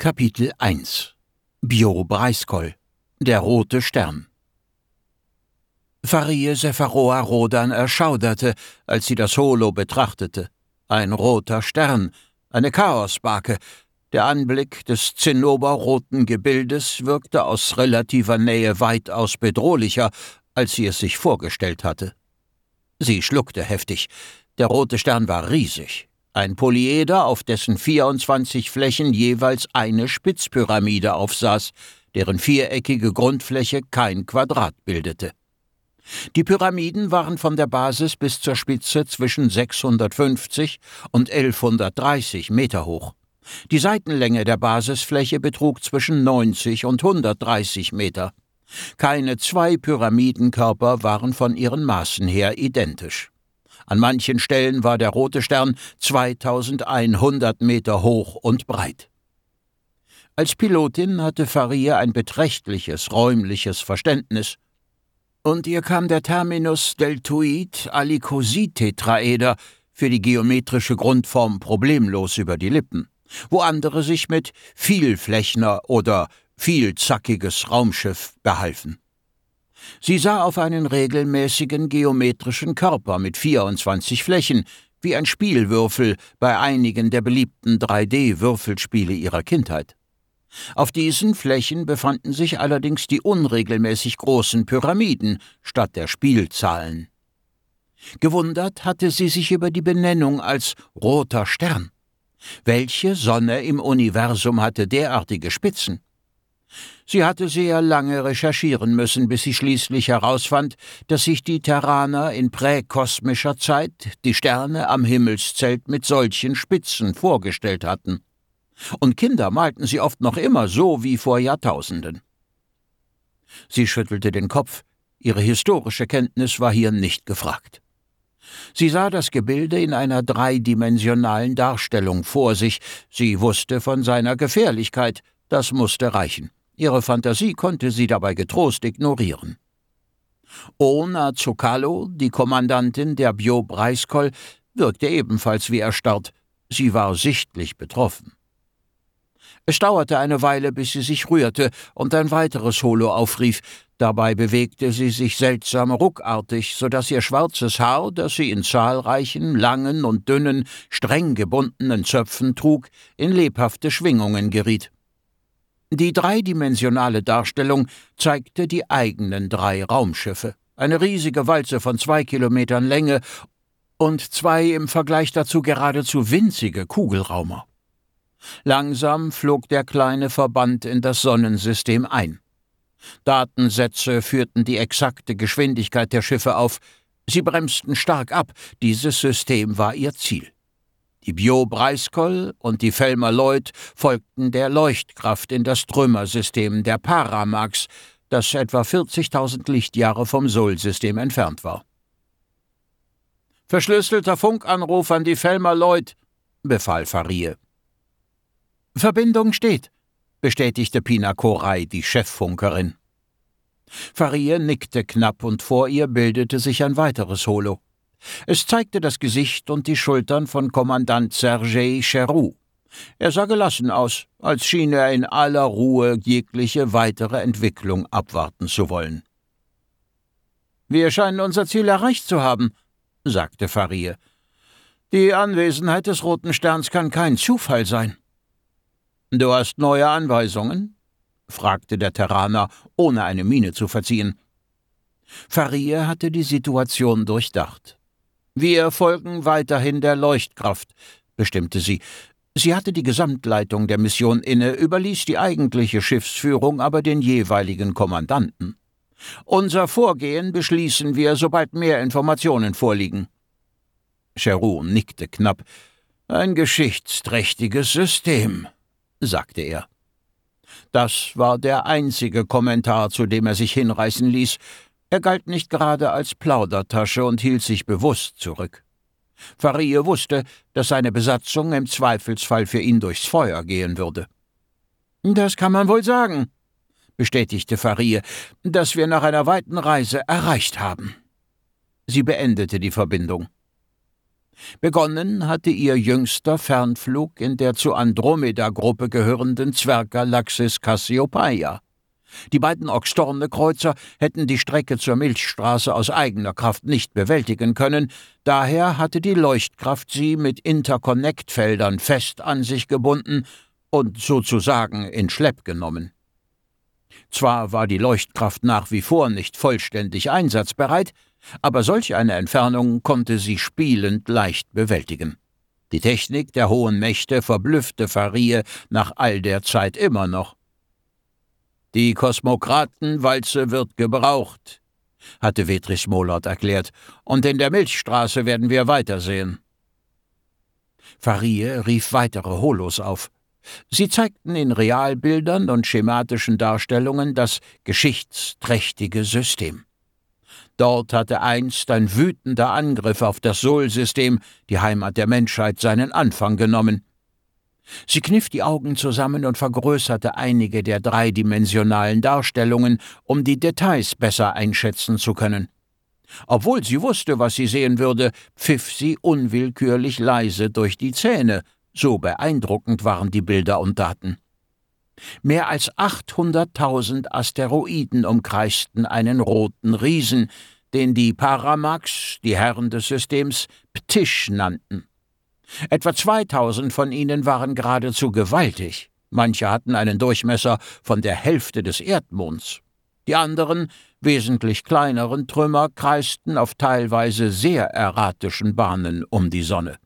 Kapitel 1 Bio Breiskoll Der rote Stern. Farie Sepharoa Rodan erschauderte, als sie das Holo betrachtete. Ein roter Stern, eine Chaosbarke. Der Anblick des zinnoberroten Gebildes wirkte aus relativer Nähe weitaus bedrohlicher, als sie es sich vorgestellt hatte. Sie schluckte heftig. Der rote Stern war riesig. Ein Polyeder, auf dessen 24 Flächen jeweils eine Spitzpyramide aufsaß, deren viereckige Grundfläche kein Quadrat bildete. Die Pyramiden waren von der Basis bis zur Spitze zwischen 650 und 1130 Meter hoch. Die Seitenlänge der Basisfläche betrug zwischen 90 und 130 Meter. Keine zwei Pyramidenkörper waren von ihren Maßen her identisch. An manchen Stellen war der rote Stern 2100 Meter hoch und breit. Als Pilotin hatte Farie ein beträchtliches räumliches Verständnis. Und ihr kam der Terminus Deltoid-Alikositetraeder für die geometrische Grundform problemlos über die Lippen, wo andere sich mit Vielflächner oder vielzackiges Raumschiff behalfen. Sie sah auf einen regelmäßigen geometrischen Körper mit 24 Flächen, wie ein Spielwürfel bei einigen der beliebten 3D-Würfelspiele ihrer Kindheit. Auf diesen Flächen befanden sich allerdings die unregelmäßig großen Pyramiden statt der Spielzahlen. Gewundert hatte sie sich über die Benennung als roter Stern. Welche Sonne im Universum hatte derartige Spitzen? Sie hatte sehr lange recherchieren müssen, bis sie schließlich herausfand, dass sich die Terraner in präkosmischer Zeit die Sterne am Himmelszelt mit solchen Spitzen vorgestellt hatten. Und Kinder malten sie oft noch immer so wie vor Jahrtausenden. Sie schüttelte den Kopf, ihre historische Kenntnis war hier nicht gefragt. Sie sah das Gebilde in einer dreidimensionalen Darstellung vor sich, sie wusste von seiner Gefährlichkeit, das musste reichen. Ihre Fantasie konnte sie dabei getrost ignorieren. Ona Tsukalo, die Kommandantin der Bio Breiskoll, wirkte ebenfalls wie erstarrt. Sie war sichtlich betroffen. Es dauerte eine Weile, bis sie sich rührte und ein weiteres Holo aufrief. Dabei bewegte sie sich seltsam ruckartig, sodass ihr schwarzes Haar, das sie in zahlreichen, langen und dünnen, streng gebundenen Zöpfen trug, in lebhafte Schwingungen geriet. Die dreidimensionale Darstellung zeigte die eigenen 3 Raumschiffe, eine riesige Walze von 2 Kilometern Länge und 2 im Vergleich dazu geradezu winzige Kugelraumer. Langsam flog der kleine Verband in das Sonnensystem ein. Datensätze führten die exakte Geschwindigkeit der Schiffe auf. Sie bremsten stark ab, dieses System war ihr Ziel. Die Bio Breiskoll und die Felmer Lloyd folgten der Leuchtkraft in das Trümmersystem der Paramax, das etwa 40.000 Lichtjahre vom Sol-System entfernt war. »Verschlüsselter Funkanruf an die Felmer Lloyd«, befahl Farie. »Verbindung steht«, bestätigte Pina Korai, die Cheffunkerin. Farie nickte knapp und vor ihr bildete sich ein weiteres Holo. Es zeigte das Gesicht und die Schultern von Kommandant Sergei Cherou. Er sah gelassen aus, als schien er in aller Ruhe jegliche weitere Entwicklung abwarten zu wollen. »Wir scheinen unser Ziel erreicht zu haben«, sagte Farie. »Die Anwesenheit des roten Sterns kann kein Zufall sein.« »Du hast neue Anweisungen?« fragte der Terraner, ohne eine Miene zu verziehen. Farie hatte die Situation durchdacht. »Wir folgen weiterhin der Leuchtkraft«, bestimmte sie. Sie hatte die Gesamtleitung der Mission inne, überließ die eigentliche Schiffsführung aber den jeweiligen Kommandanten. »Unser Vorgehen beschließen wir, sobald mehr Informationen vorliegen.« Cherou nickte knapp. »Ein geschichtsträchtiges System«, sagte er. Das war der einzige Kommentar, zu dem er sich hinreißen ließ. Er galt nicht gerade als Plaudertasche und hielt sich bewusst zurück. Farie wusste, dass seine Besatzung im Zweifelsfall für ihn durchs Feuer gehen würde. »Das kann man wohl sagen«, bestätigte Farie, »dass wir nach einer weiten Reise erreicht haben.« Sie beendete die Verbindung. Begonnen hatte ihr jüngster Fernflug in der zur Andromeda-Gruppe gehörenden Zwerggalaxis Cassiopeia. Die beiden Oxtorne-Kreuzer hätten die Strecke zur Milchstraße aus eigener Kraft nicht bewältigen können, daher hatte die Leuchtkraft sie mit Interconnect-Feldern fest an sich gebunden und sozusagen in Schlepp genommen. Zwar war die Leuchtkraft nach wie vor nicht vollständig einsatzbereit, aber solch eine Entfernung konnte sie spielend leicht bewältigen. Die Technik der hohen Mächte verblüffte Farie nach all der Zeit immer noch. »Die Kosmokratenwalze wird gebraucht«, hatte Vetri Smolot erklärt, »und in der Milchstraße werden wir weitersehen.« Farie rief weitere Holos auf. Sie zeigten in Realbildern und schematischen Darstellungen das geschichtsträchtige System. Dort hatte einst ein wütender Angriff auf das Sol-System, die Heimat der Menschheit, seinen Anfang genommen. Sie kniff die Augen zusammen und vergrößerte einige der dreidimensionalen Darstellungen, um die Details besser einschätzen zu können. Obwohl sie wusste, was sie sehen würde, pfiff sie unwillkürlich leise durch die Zähne, so beeindruckend waren die Bilder und Daten. Mehr als 800.000 Asteroiden umkreisten einen roten Riesen, den die Paramax, die Herren des Systems, Ptisch nannten. Etwa 2000 von ihnen waren geradezu gewaltig. Manche hatten einen Durchmesser von der Hälfte des Erdmonds. Die anderen, wesentlich kleineren Trümmer kreisten auf teilweise sehr erratischen Bahnen um die Sonne.